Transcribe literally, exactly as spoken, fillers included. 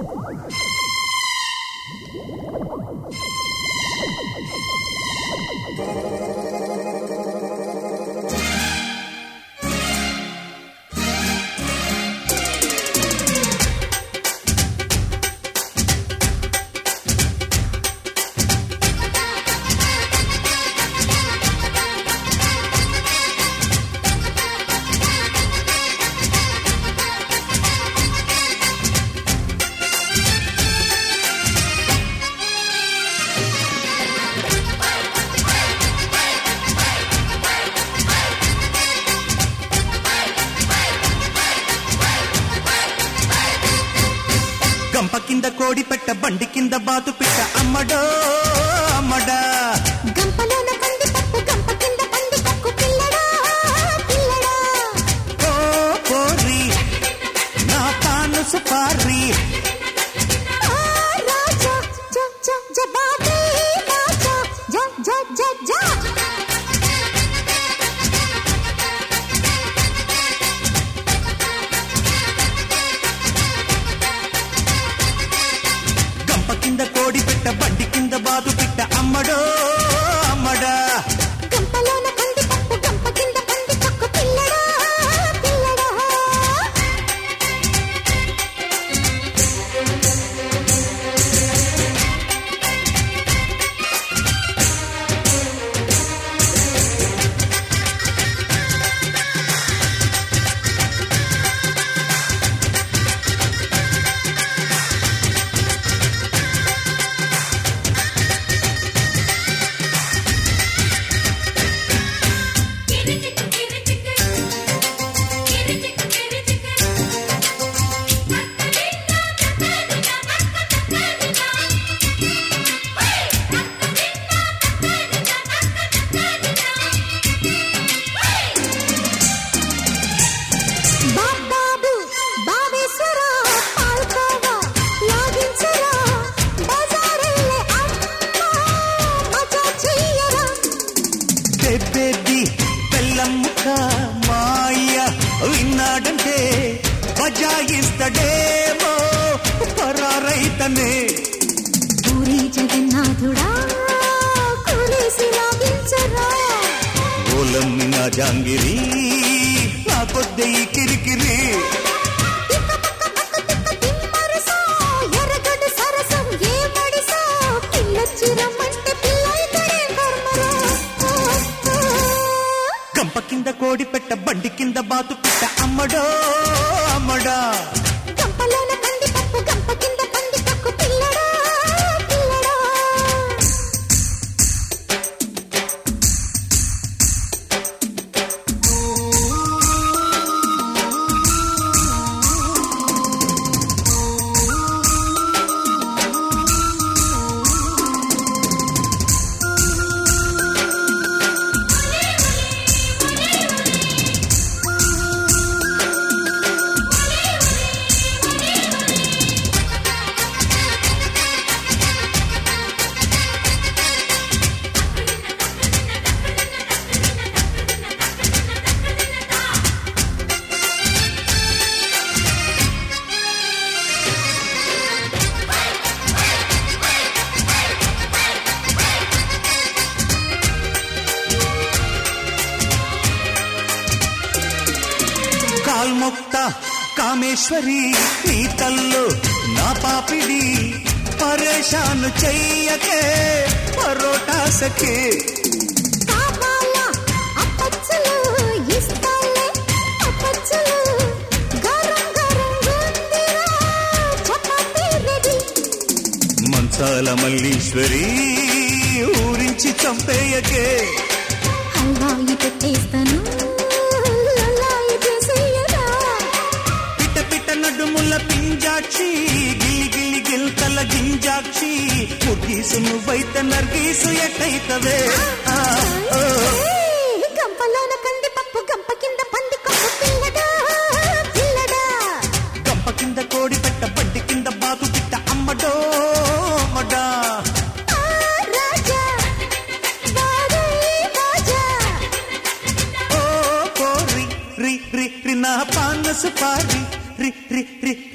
గంప కింద కోడి పెట్ట బండి కింద బాతు పిట్ట అమ్మడో అమ్మడా గంపలోన కంది పప్పు గంప కింద పంది పక్కు పిల్లడా పిల్లడా ఓ కోరి నా పాను సుపారి ఆ రాజా జ జ జబాబీ రాజా జ జ జ జ కింద కోడి పెట్ట బండి కింద బాదు పిట్ట అమ్మడో అమ్మడా గంపలోన కంది పప్పు గంప కింద పంది పక్కు పిల్లడా పిల్లడా బాబాబు బావేశ్వర పాల్కోవా లాగించరా బజారెల్లే అమ్మా మజా చెయ్యరా బేబేది పెళ్ళమ్ముక మాయ విన్నాడంటే బజాయిస్తడేమో పరారైతనే పూరి జగన్నాథుడా కులేసి లాగించరా ఓలమ్మి నా జాంగిరి నా కొద్దే ఈ కిరికిరి తిక్క పక్క పక్క తిక్క తిమ్మరసా ఎరగడు సరసం ఏ మడిసా పిల్లొచ్చి రమ్మంటే పిల్లయితడే కర్మరా గంప కింద కోడి పెట్ట బండి కింద బాతు పిట్ట అమ్మడో అమ్మడా గంపలోన కంది పప్పు గంప కింద పంది పక్కు పిల్లడా పిల్లడా కాల్మొక్త కామేశ్వరి నీ తల్లు నా పాపిడి పరేషాను చెయ్యకే పరోటా సఖే కావాలా అప్పచ్చులు ఇస్తాలే అప్పచ్చులు గరం గరం గుందిరా చపాతీ రెడీ మంచాల మల్లీశ్వరి ఊరించి చంపేయకే హల్వాయి పెట్టేస్తాను లల్లాయి చేసేయరా పిట్ట పిట్ట నడుముల పింజాక్షి గిలి గిలి గిల్తల గింజాక్షి ముగీసు నువ్వైతే నర్గీసు ఎట్టయితవే ఆ, ఓ. గంపలోన కంది పప్పు గంప కింద పంది కొప్పు పిల్లడా పిల్లడా గంప కింద కోడి పెట్ట బండి కింద బాతు పిట్ట అమ్మడో అమ్మడా ఆ రాజా వాడే రాజా ఓ కోరి రి రి రి నా పాన సుపారి రి రి రి